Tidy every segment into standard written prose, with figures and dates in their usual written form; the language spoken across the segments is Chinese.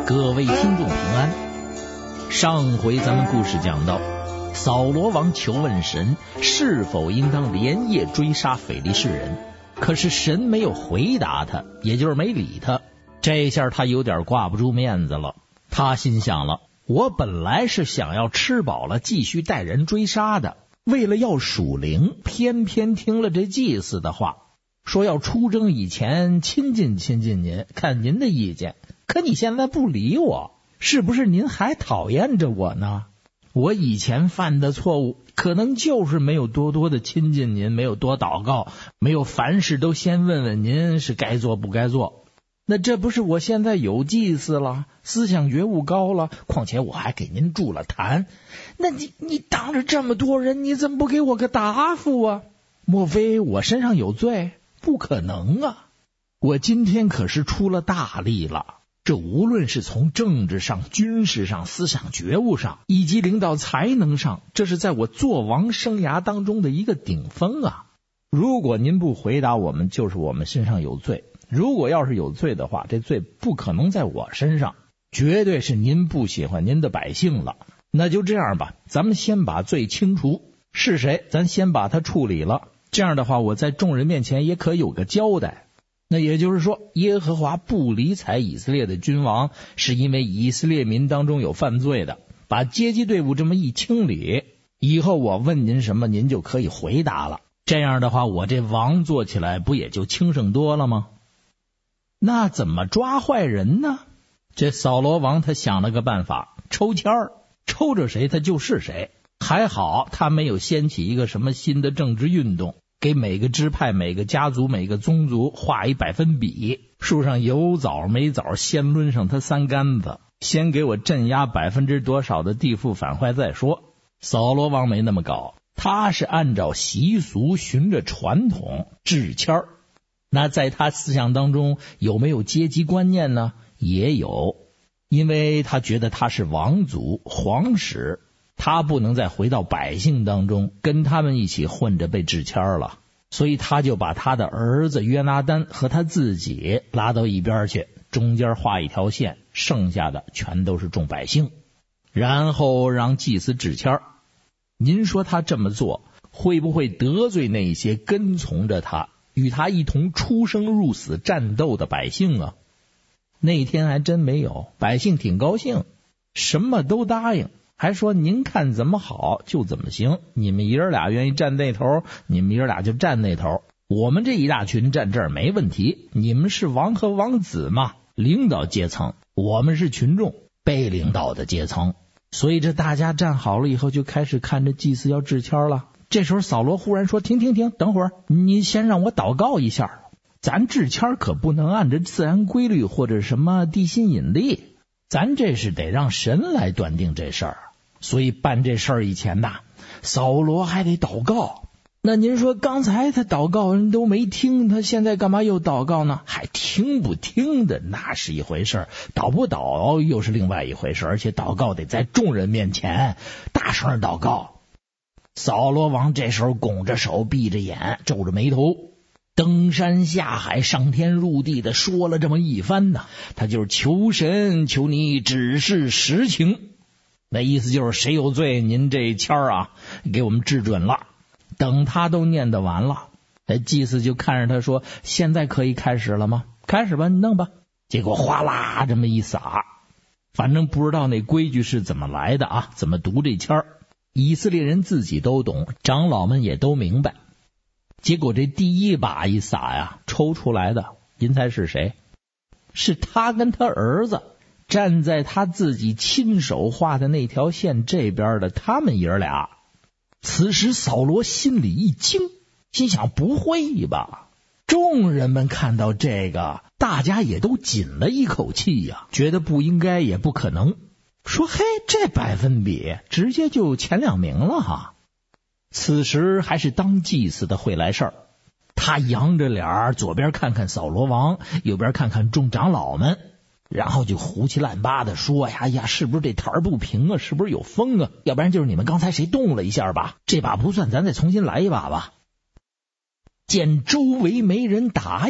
各位听众平安。上回咱们故事讲到，扫罗王求问神是否应当连夜追杀腓力士人，可是神没有回答他，也就是没理他。这下他有点挂不住面子了。他心想了，我本来是想要吃饱了继续带人追杀的，为了要属灵，偏偏听了这祭司的话，说要出征以前亲近亲近您，看您的意见。可你现在不理我，是不是您还讨厌着我呢？我以前犯的错误可能就是没有多多的亲近您，没有多祷告，没有凡事都先问问您是该做不该做。那这不是我现在有祭司了，思想觉悟高了，况且我还给您筑了坛，那你当着这么多人，你怎么不给我个答复啊？莫非我身上有罪？不可能啊，我今天可是出了大力了，这无论是从政治上、军事上、思想觉悟上，以及领导才能上，这是在我做王生涯当中的一个顶峰啊。如果您不回答我们，就是我们身上有罪。如果要是有罪的话，这罪不可能在我身上，绝对是您不喜欢您的百姓了。那就这样吧，咱们先把罪清除，是谁咱先把他处理了，这样的话我在众人面前也可有个交代。那也就是说，耶和华不理睬以色列的君王，是因为以色列民当中有犯罪的，把阶级队伍这么一清理，以后我问您什么，您就可以回答了。这样的话，我这王做起来不也就轻省多了吗？那怎么抓坏人呢？这扫罗王他想了个办法，抽签儿，抽着谁他就是谁。还好他没有掀起一个什么新的政治运动，给每个支派、每个家族、每个宗族画一100分比，树上有枣没枣，先抡上他3竿子，先给我镇压多少的地富反坏再说。扫罗王没那么搞，他是按照习俗，循着传统制签儿。那在他思想当中有没有阶级观念呢？也有，因为他觉得他是王族皇室，他不能再回到百姓当中跟他们一起混着被制签了，所以他就把他的儿子约拿单和他自己拉到一边去，中间画一条线，剩下的全都是众百姓，然后让祭司制签。您说他这么做会不会得罪那些跟从着他与他一同出生入死战斗的百姓啊？那天还真没有，百姓挺高兴，什么都答应，还说您看怎么好就怎么行，你们爷俩愿意站那头，你们爷俩就站那头，我们这一大群站这儿没问题，你们是王和王子嘛，领导阶层，我们是群众，被领导的阶层。所以这大家站好了以后，就开始看着祭司要制签了。这时候扫罗忽然说，停，等会儿，你先让我祷告一下，咱制签可不能按着自然规律或者什么地心引力，咱这是得让神来断定这事儿。所以办这事儿以前呐，扫罗还得祷告。那您说刚才他祷告人都没听，他现在干嘛又祷告呢？还听不听的那是一回事，祷不祷又是另外一回事，而且祷告得在众人面前大声祷告。扫罗王这时候拱着手，闭着眼，皱着眉头，登山下海，上天入地的说了这么一番呢。他就是求神，求你指示实情，那意思就是谁有罪，您这签啊给我们制准了。等他都念得完了，祭司就看着他说，现在可以开始了吗？开始吧，你弄吧。结果哗啦这么一撒，反正不知道那规矩是怎么来的啊，怎么读这签儿，以色列人自己都懂，长老们也都明白。结果这第一把一撒呀，抽出来的您猜是谁？是他跟他儿子站在他自己亲手画的那条线这边的他们爷俩。此时扫罗心里一惊，心想不会吧。众人们看到这个，大家也都紧了一口气呀，觉得不应该也不可能，说嘿，这100分比直接就前2名了哈。此时还是当祭司的会来事儿，他扬着脸，左边看看扫罗王，右边看看众长老们，然后就胡七乱八的说呀，是不是这台不平啊？是不是有风啊？要不然就是你们刚才谁动了一下吧？这把不算，咱再重新来一把吧。见周围没人答应，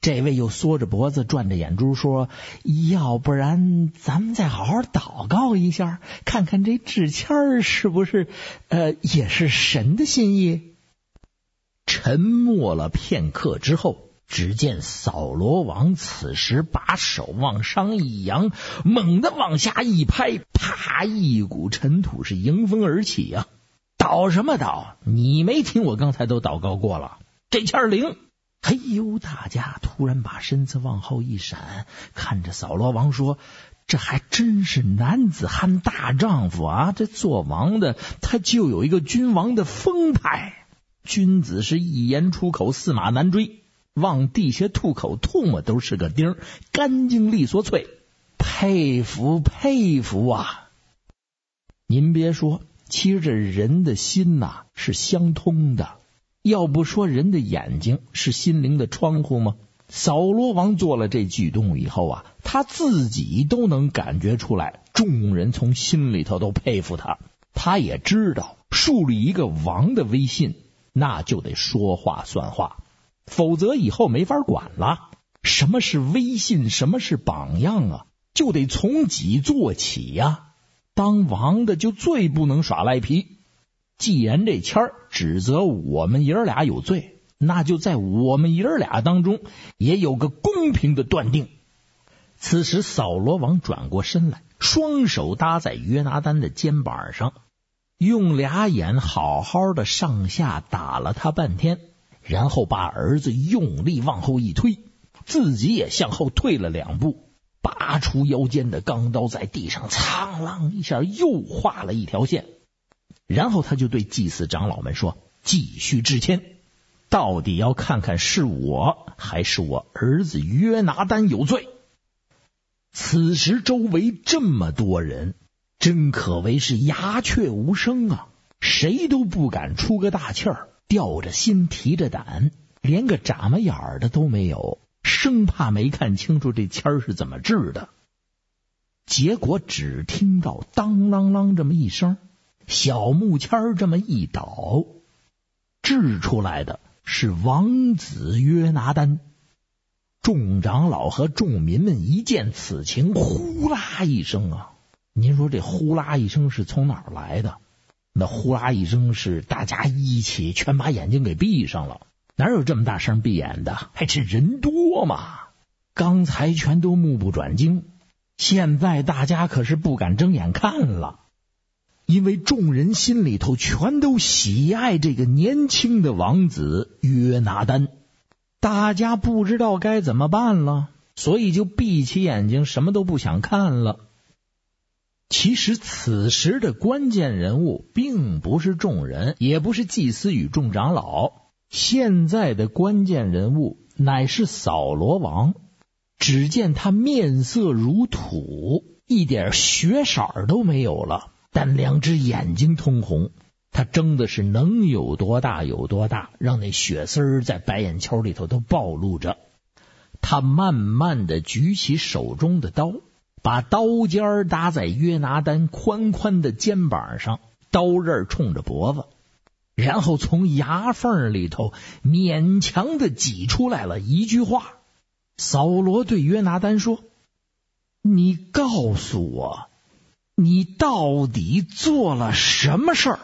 这位又缩着脖子转着眼珠说，要不然咱们再好好祷告一下，看看这纸签是不是也是神的心意。沉默了片刻之后，只见扫罗王此时把手往上一扬，猛地往下一拍，啪，一股尘土是迎风而起啊！祷什么祷？你没听我刚才都祷告过了，这签灵。哎呦，大家突然把身子往后一闪，看着扫罗王说，这还真是男子汉大丈夫啊，这做王的他就有一个君王的风派。君子是一言出口驷马难追，往地下吐口唾沫都是个钉，干净利索脆，佩服佩服啊！您别说，其实这人的心呐是相通的，要不说人的眼睛是心灵的窗户吗？扫罗王做了这举动以后啊，他自己都能感觉出来，众人从心里头都佩服他。他也知道树立一个王的威信，那就得说话算话，否则以后没法管了。什么是威信，什么是榜样啊？就得从己做起呀。当王的就最不能耍赖皮。既然这签儿指责我们爷儿俩有罪，那就在我们爷儿俩当中也有个公平的断定。此时扫罗王转过身来，双手搭在约拿单的肩膀上，用俩眼好好的上下打了他半天，然后把儿子用力往后一推，自己也向后退了2步，拔出腰间的钢刀，在地上苍啷一下又画了一条线。然后他就对祭司长老们说，继续制签，到底要看看是我还是我儿子约拿单有罪。此时周围这么多人，真可谓是鸦雀无声啊，谁都不敢出个大气儿，吊着心提着胆，连个眨巴眼儿的都没有，生怕没看清楚这签儿是怎么制的。结果只听到当啷啷这么一声，小木签这么一倒，制出来的是王子约拿单。众长老和众民们一见此情，呼啦一声啊！您说这呼啦一声是从哪儿来的？那呼啦一声是大家一起全把眼睛给闭上了。哪有这么大声闭眼的？还是人多嘛？刚才全都目不转睛，现在大家可是不敢睁眼看了，因为众人心里头全都喜爱这个年轻的王子约拿单。大家不知道该怎么办了，所以就闭起眼睛，什么都不想看了。其实此时的关键人物并不是众人，也不是祭司与众长老，现在的关键人物乃是扫罗王。只见他面色如土，一点血色都没有了，但2只眼睛通红，他睁的是能有多大有多大，让那血丝在白眼球里头都暴露着。他慢慢的举起手中的刀，把刀尖搭在约拿单宽宽的肩膀上，刀刃冲着脖子，然后从牙缝里头勉强的挤出来了一句话。扫罗对约拿单说，你告诉我，你到底做了什么事儿？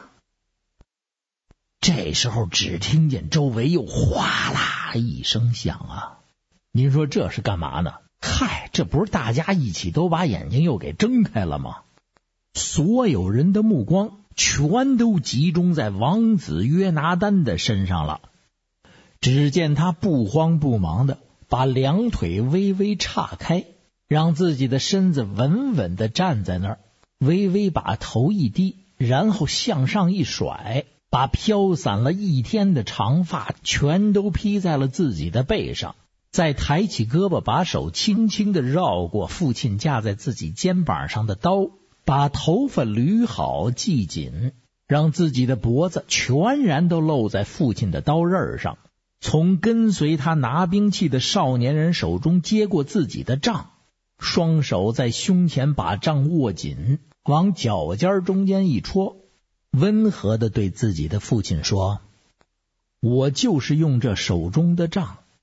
这时候只听见周围又哗啦一声响啊！您说这是干嘛呢？嗨，这不是大家一起都把眼睛又给睁开了吗？所有人的目光全都集中在王子约拿单的身上了。只见他不慌不忙的把2腿微微岔开，让自己的身子稳稳地站在那儿，微微把头一低，然后向上一甩，把飘散了一天的长发全都披在了自己的背上，再抬起胳膊，把手轻轻地绕过父亲架在自己肩膀上的刀，把头发捋好系紧，让自己的脖子全然都露在父亲的刀刃上，从跟随他拿兵器的少年人手中接过自己的杖，双手在胸前把杖握紧，往脚尖中间一戳，温和地对自己的父亲说，我就是用这手中的杖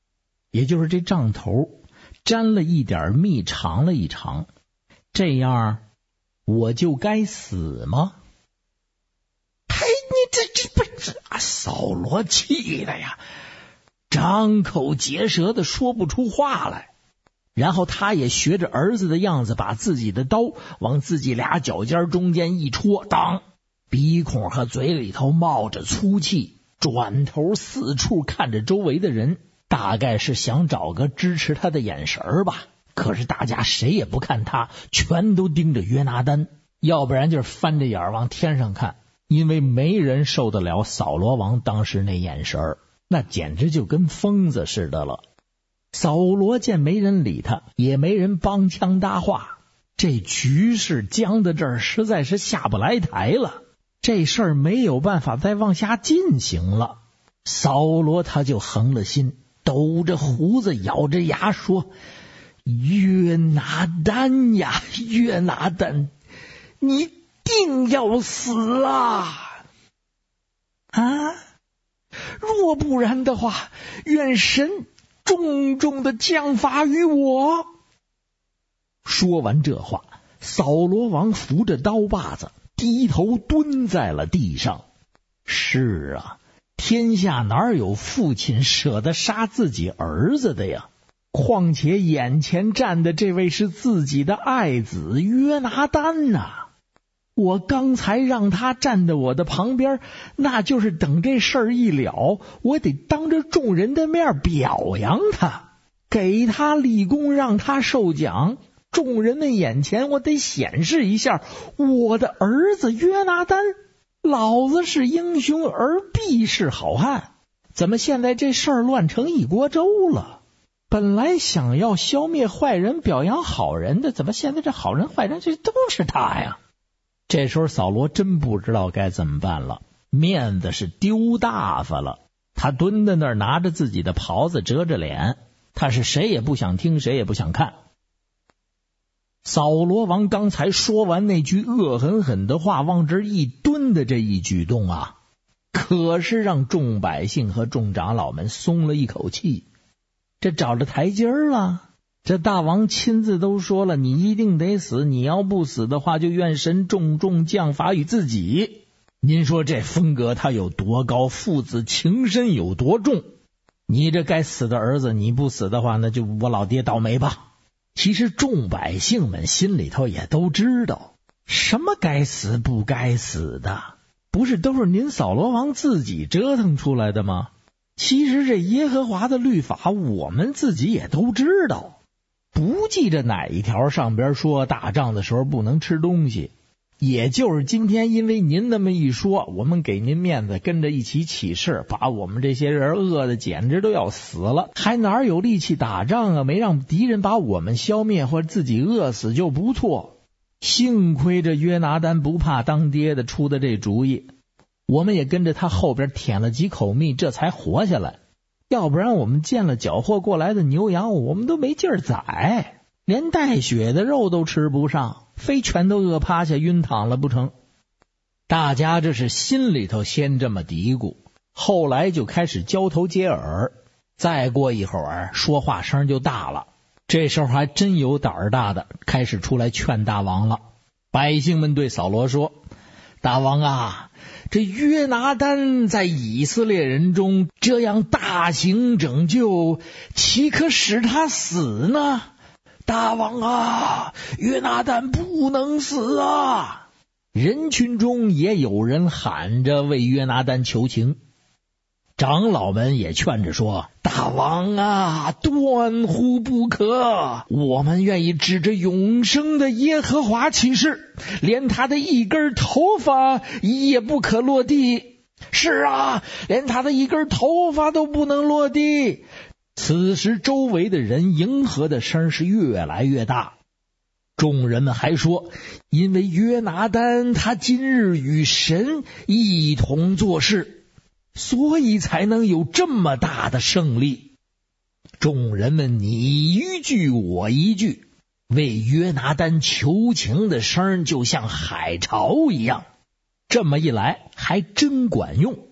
也就是这杖头沾了一点蜜，尝了一尝，这样我就该死吗？嘿，你这不是扫罗气的呀，张口结舌的说不出话来。然后他也学着儿子的样子，把自己的刀往自己俩脚尖中间一戳，当，鼻孔和嘴里头冒着粗气，转头四处看着周围的人，大概是想找个支持他的眼神吧。可是大家谁也不看他，全都盯着约拿单，要不然就是翻着眼往天上看，因为没人受得了扫罗王当时那眼神，那简直就跟疯子似的了。扫罗见没人理他，也没人帮腔搭话，这局势僵在这儿，实在是下不来台了。这事儿没有办法再往下进行了。扫罗他就横了心，抖着胡子，咬着牙说：约拿单呀，约拿单，你定要死啊！若不然的话，愿神重重的降罚于我。说完这话，扫罗王扶着刀把子，低头蹲在了地上。是啊，天下哪有父亲舍得杀自己儿子的呀？况且眼前站的这位是自己的爱子约拿单啊！我刚才让他站在我的旁边，那就是等这事儿一了，我得当着众人的面表扬他，给他立功，让他受奖。众人们眼前，我得显示一下我的儿子约拿单，老子是英雄，而必是好汉。怎么现在这事儿乱成一锅粥了？本来想要消灭坏人，表扬好人的，怎么现在这好人坏人这都是他呀？这时候扫罗真不知道该怎么办了，面子是丢大发了。他蹲在那儿，拿着自己的袍子遮着脸，他是谁也不想听，谁也不想看。扫罗王刚才说完那句恶狠狠的话，往这一蹲的这一举动啊，可是让众百姓和众长老们松了一口气，这找着台阶了。这大王亲自都说了，你一定得死，你要不死的话，就愿神重重降罚于自己。您说这风格他有多高，父子情深有多重？你这该死的儿子，你不死的话，那就我老爹倒霉吧。其实众百姓们心里头也都知道，什么该死不该死的，不是都是您扫罗王自己折腾出来的吗？其实这耶和华的律法我们自己也都知道，不记着哪一条上边说打仗的时候不能吃东西，也就是今天因为您那么一说，我们给您面子，跟着一起起事，把我们这些人饿得简直都要死了，还哪有力气打仗啊？没让敌人把我们消灭或者自己饿死就不错。幸亏这约拿单不怕当爹的出的这主意，我们也跟着他后边舔了几口蜜，这才活下来。要不然我们见了缴获过来的牛羊，我们都没劲儿宰，连带血的肉都吃不上，非全都饿趴下晕躺了不成。大家这是心里头先这么嘀咕，后来就开始交头接耳，再过一会儿说话声就大了。这时候还真有胆儿大的开始出来劝大王了。百姓们对扫罗说：大王啊，这约拿单在以色列人中这样大行拯救，岂可使他死呢？大王啊，约拿单不能死啊！人群中也有人喊着为约拿单求情，长老们也劝着说：大王啊，断乎不可，我们愿意指着永生的耶和华起誓，连他的一根头发也不可落地。是啊，连他的一根头发都不能落地。此时周围的人迎合的声是越来越大，众人们还说，因为约拿单他今日与神一同做事，所以才能有这么大的胜利。众人们你一句我一句，为约拿单求情的声就像海潮一样。这么一来还真管用，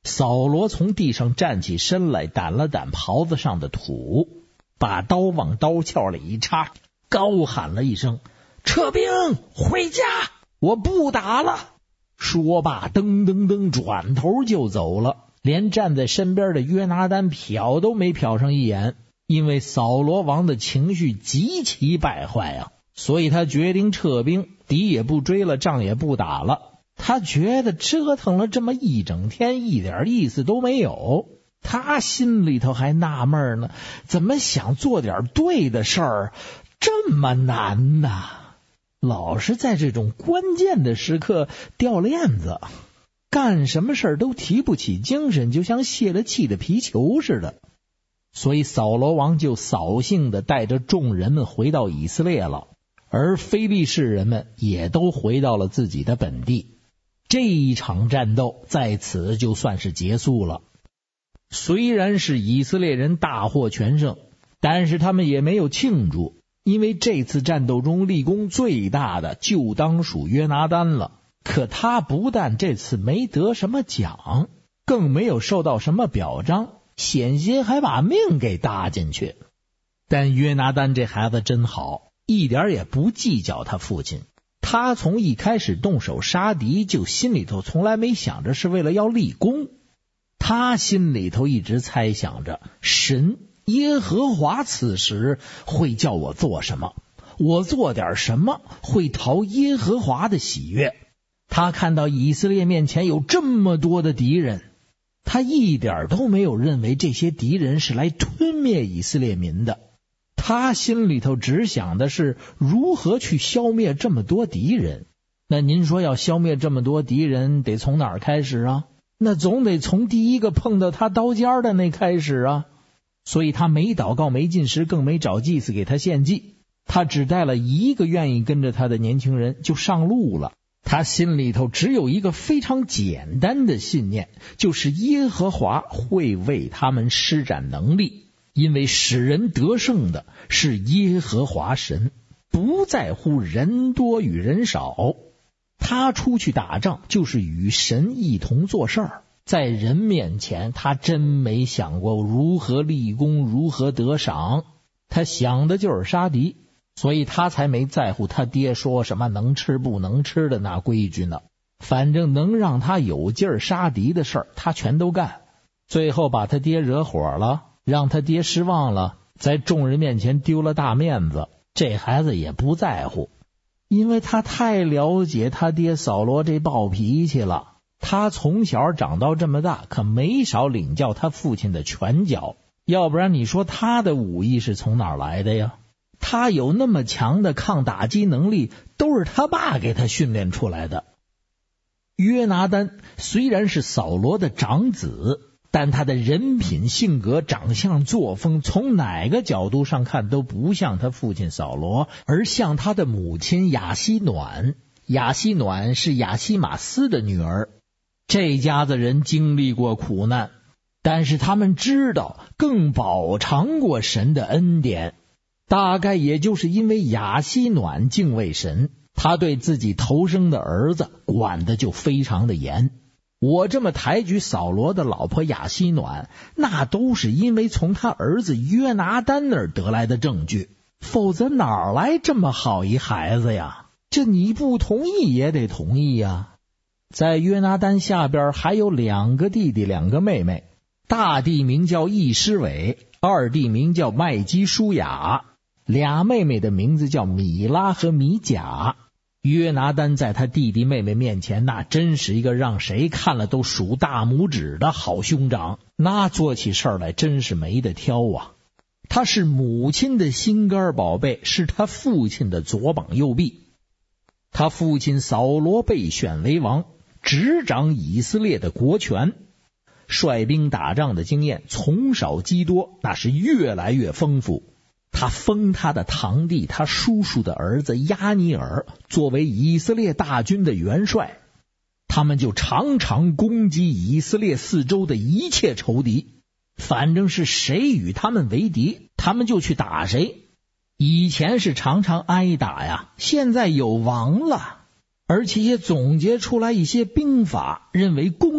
扫罗从地上站起身来，掸了掸袍子上的土，把刀往刀鞘里一插，高喊了一声：撤兵回家，我不打了。说罢噔噔噔转头就走了，连站在身边的约拿单瞟都没瞟上一眼。因为扫罗王的情绪极其败坏啊，所以他决定撤兵，敌也不追了，仗也不打了。他觉得折腾了这么一整天，一点意思都没有。他心里头还纳闷呢，怎么想做点对的事儿这么难呢？老是在这种关键的时刻掉链子，干什么事儿都提不起精神，就像泄了气的皮球似的。所以扫罗王就扫兴地带着众人们回到以色列了，而非利士人们也都回到了自己的本地。这一场战斗在此就算是结束了。虽然是以色列人大获全胜，但是他们也没有庆祝，因为这次战斗中立功最大的就当属约拿单了。可他不但这次没得什么奖，更没有受到什么表彰，险些还把命给搭进去。但约拿单这孩子真好，一点也不计较他父亲。他从一开始动手杀敌，就心里头从来没想着是为了要立功。他心里头一直猜想着，神耶和华此时会叫我做什么，我做点什么会讨耶和华的喜悦。他看到以色列面前有这么多的敌人，他一点都没有认为这些敌人是来吞灭以色列民的。他心里头只想的是如何去消灭这么多敌人。那您说要消灭这么多敌人，得从哪儿开始啊？那总得从第一个碰到他刀尖的那开始啊。所以他没祷告，没进食，更没找祭司给他献祭，他只带了一个愿意跟着他的年轻人就上路了。他心里头只有一个非常简单的信念，就是耶和华会为他们施展能力，因为使人得胜的是耶和华神，不在乎人多与人少。他出去打仗就是与神一同做事儿，在人面前他真没想过如何立功，如何得赏，他想的就是杀敌。所以他才没在乎他爹说什么能吃不能吃的那规矩呢。反正能让他有劲儿杀敌的事儿他全都干。最后把他爹惹火了，让他爹失望了，在众人面前丢了大面子，这孩子也不在乎，因为他太了解他爹扫罗这暴脾气了。他从小长到这么大，可没少领教他父亲的拳脚，要不然你说他的武艺是从哪儿来的呀？他有那么强的抗打击能力，都是他爸给他训练出来的。约拿单虽然是扫罗的长子，但他的人品、性格、长相、作风，从哪个角度上看都不像他父亲扫罗，而像他的母亲亚希暖。亚希暖是亚希马斯的女儿。这家子人经历过苦难，但是他们知道更饱尝过神的恩典。大概也就是因为亚希暖敬畏神，他对自己头生的儿子管得就非常的严。我这么抬举扫罗的老婆亚希暖，那都是因为从他儿子约拿单那儿得来的证据，否则哪儿来这么好一孩子呀？这你不同意也得同意呀。在约拿单下边还有2个弟弟2个妹妹，大弟名叫易施伟，二弟名叫麦基舒雅，2妹妹的名字叫米拉和米甲。约拿单在他弟弟妹妹面前，那真是一个让谁看了都数大拇指的好兄长，那做起事来真是没得挑啊。他是母亲的心肝宝贝，是他父亲的左膀右臂。他父亲扫罗被选为王，执掌以色列的国权，率兵打仗的经验从少积多，那是越来越丰富。他封他的堂弟，他叔叔的儿子亚尼尔作为以色列大军的元帅，他们就常常攻击以色列四周的一切仇敌，反正是谁与他们为敌，他们就去打谁。以前是常常挨打呀，现在有王了，而且也总结出来一些兵法，认为攻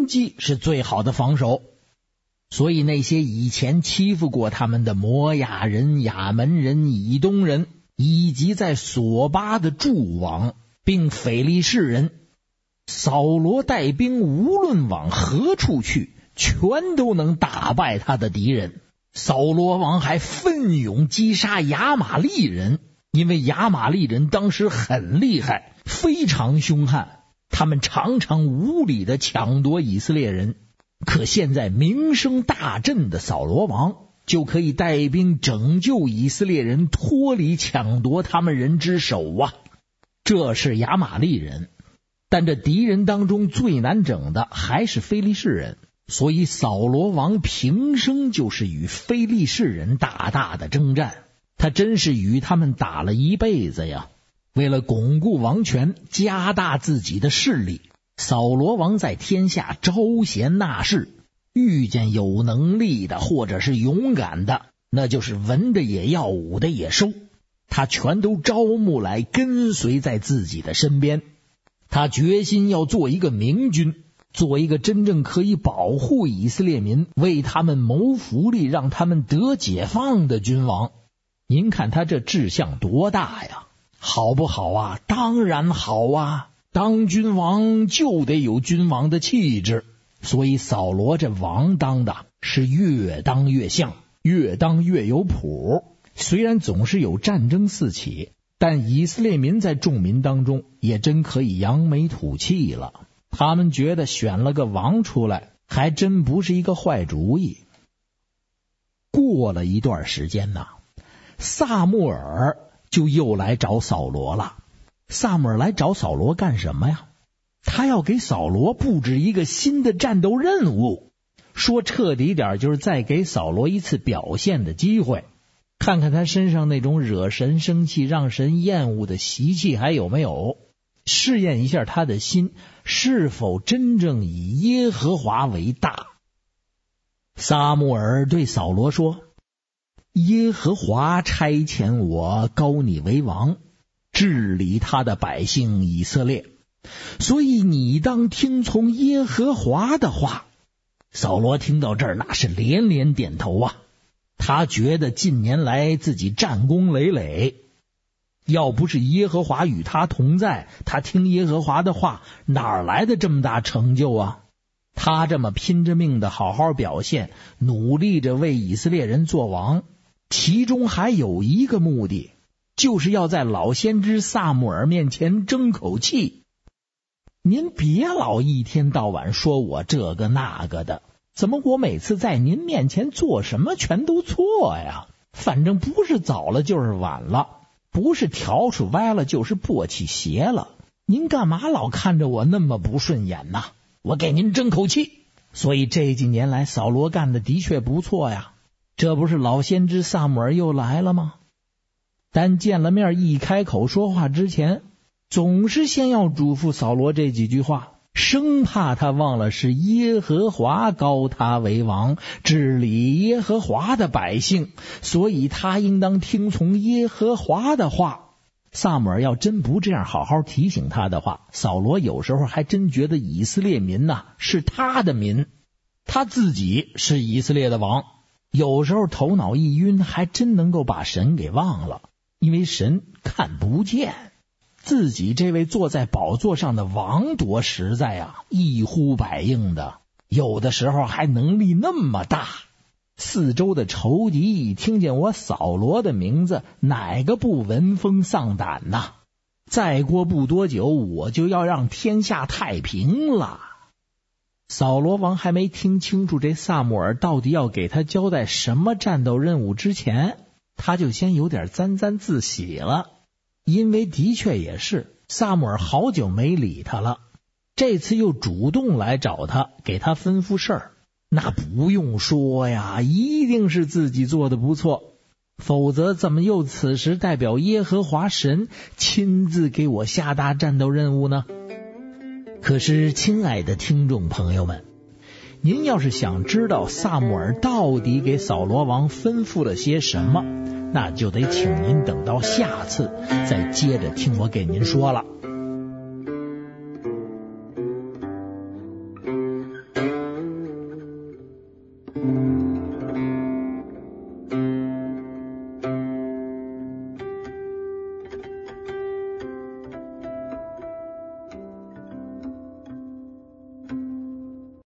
攻击是最好的防守。所以那些以前欺负过他们的摩亚人、亚门人、以东人，以及在索巴的诸王并腓力士人，扫罗带兵无论往何处去，全都能打败他的敌人。扫罗王还奋勇击杀亚玛力人，因为亚玛力人当时很厉害，非常凶悍，他们常常无理地抢夺以色列人。可现在名声大振的扫罗王就可以带兵拯救以色列人脱离抢夺他们人之手啊！这是亚玛力人，但这敌人当中最难整的还是非利士人，所以扫罗王平生就是与非利士人大大的征战，他真是与他们打了一辈子呀。为了巩固王权，加大自己的势力，扫罗王在天下招贤纳士，遇见有能力的或者是勇敢的，那就是文的也要武的也收，他全都招募来跟随在自己的身边。他决心要做一个明君，做一个真正可以保护以色列民，为他们谋福利，让他们得解放的君王。您看他这志向多大呀，好不好啊？当然好啊，当君王就得有君王的气质，所以扫罗这王当的是越当越像，越当越有谱。虽然总是有战争四起，但以色列民在众民当中也真可以扬眉吐气了。他们觉得选了个王出来还真不是一个坏主意。过了一段时间呢，撒母耳就又来找扫罗了。撒母耳来找扫罗干什么呀？他要给扫罗布置一个新的战斗任务，说彻底点就是再给扫罗一次表现的机会，看看他身上那种惹神生气让神厌恶的习气还有没有，试验一下他的心是否真正以耶和华为大。撒母耳对扫罗说，耶和华差遣我膏你为王，治理他的百姓以色列，所以你当听从耶和华的话。扫罗听到这儿那是连连点头啊，他觉得近年来自己战功累累，要不是耶和华与他同在，他听耶和华的话，哪来的这么大成就啊？他这么拼着命的好好表现，努力着为以色列人做王，其中还有一个目的，就是要在老先知撒母耳面前争口气。您别老一天到晚说我这个那个的，怎么我每次在您面前做什么全都错呀？反正不是早了就是晚了，不是笤帚歪了就是簸箕斜了，您干嘛老看着我那么不顺眼呢？我给您争口气。所以这几年来扫罗干的的确不错呀，这不是老先知撒母耳又来了吗？但见了面一开口说话之前，总是先要嘱咐扫罗这几句话，生怕他忘了是耶和华膏他为王，治理耶和华的百姓，所以他应当听从耶和华的话。撒母耳要真不这样好好提醒他的话，扫罗有时候还真觉得以色列民是他的民，他自己是以色列的王。有时候头脑一晕，还真能够把神给忘了，因为神看不见。自己这位坐在宝座上的王多实在啊，一呼百应的，有的时候还能力那么大。四周的仇敌一听见我扫罗的名字，哪个不闻风丧胆呐？再过不多久，我就要让天下太平了。扫罗王还没听清楚这撒母耳到底要给他交代什么战斗任务之前，他就先有点沾沾自喜了。因为的确也是，撒母耳好久没理他了，这次又主动来找他，给他吩咐事儿，那不用说呀，一定是自己做的不错，否则怎么又此时代表耶和华神亲自给我下达战斗任务呢？可是亲爱的听众朋友们，您要是想知道撒母耳到底给扫罗王吩咐了些什么，那就得请您等到下次再接着听我给您说了。